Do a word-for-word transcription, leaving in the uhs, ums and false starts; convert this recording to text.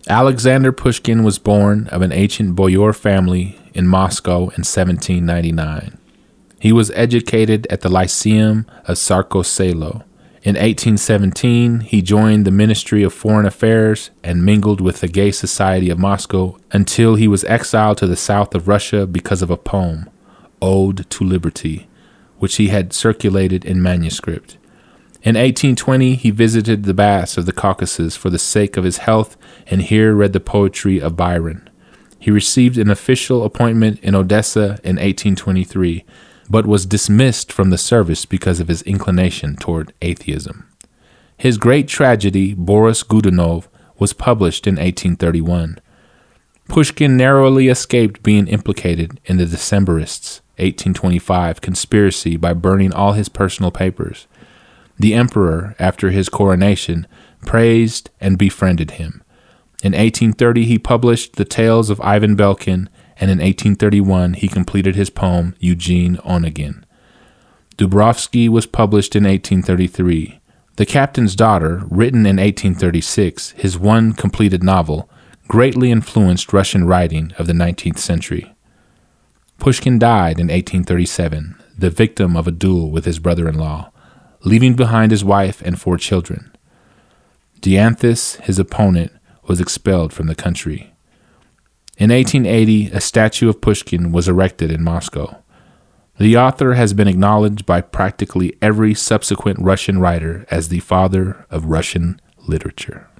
Alexander Pushkin was born of an ancient boyar family in Moscow in seventeen ninety-nine. He was educated at the Lyceum of Tsarskoye-Selo. In eighteen seventeen, he joined the Ministry of Foreign Affairs and mingled with the Gay Society of Moscow until he was exiled to the south of Russia because of a poem, Ode to Liberty, which he had circulated in manuscript. In eighteen twenty, he visited the baths of the Caucasus for the sake of his health and here read the poetry of Byron. He received an official appointment in Odessa in eighteen twenty-three, but was dismissed from the service because of his inclination toward atheism. His great tragedy, Boris Godunov, was published in eighteen thirty-one. Pushkin narrowly escaped being implicated in the Decembrists' eighteen twenty-five conspiracy by burning all his personal papers. The emperor, after his coronation, praised and befriended him. In eighteen thirty, he published the Tales of Ivan Belkin, and in eighteen thirty-one, he completed his poem, Eugene Onegin. Dubrovsky was published in eighteen thirty-three. The Captain's Daughter, written in eighteen thirty-six, his one completed novel, greatly influenced Russian writing of the nineteenth century. Pushkin died in eighteen thirty-seven, the victim of a duel with his brother-in-law, leaving behind his wife and four children. Dianthus, his opponent, was expelled from the country. In eighteen eighty, a statue of Pushkin was erected in Moscow. The author has been acknowledged by practically every subsequent Russian writer as the father of Russian literature.